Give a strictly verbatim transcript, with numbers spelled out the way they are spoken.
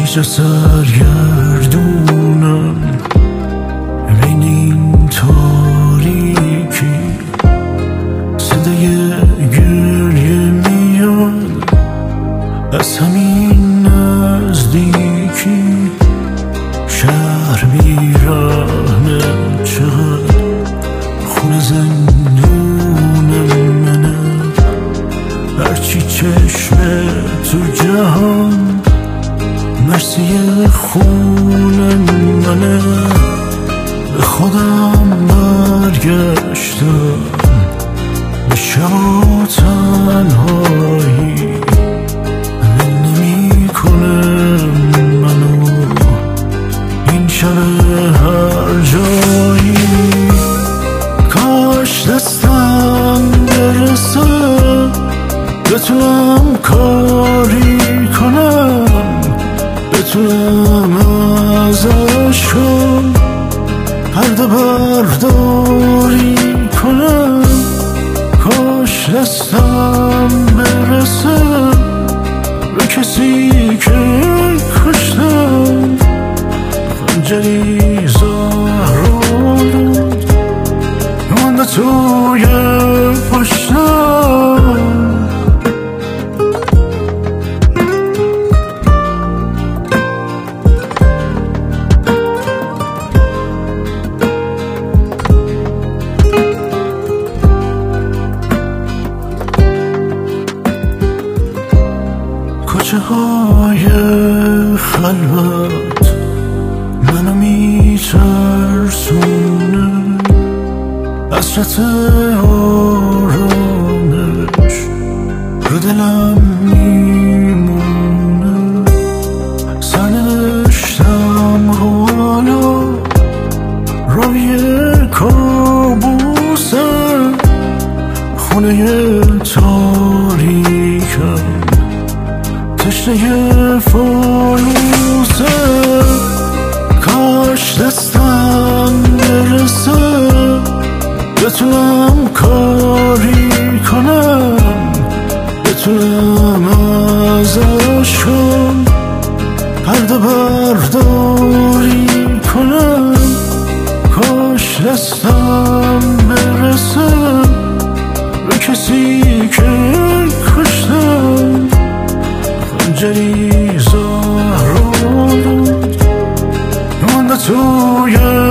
اینجا سرگردونم بین این تاریکی، صدای گریه میاد از همین نزدیکی. شهر بیرانه چقدر خونه زندونم منه، هرچی چشم تو جهان مرسی خونم منه. به خودم برگشتم به شب و تنهایی، ول نمی‌کنم منو این شب هر جایی. کاش دستم برسه بتونم کاری کنم، بتونم از عشقم پرده برداری کنم. کاش دستم برسه به کسی که کشتم، خنجری زهرآلود مانده توی پشتم. کوچه های خلوت منو میترسونه، حسرت آرامش رو دلم میمونه. سرنوشتم حالا روی کابوسم، خونه تاریکم تشنه فانوسه. کاش دستم برسه بتونم کاری کنم، بتونم از عشقم پرده برداری کنم. کاش دستم برسه به کسی که کشتم، خنجری زهرآلود مانده توی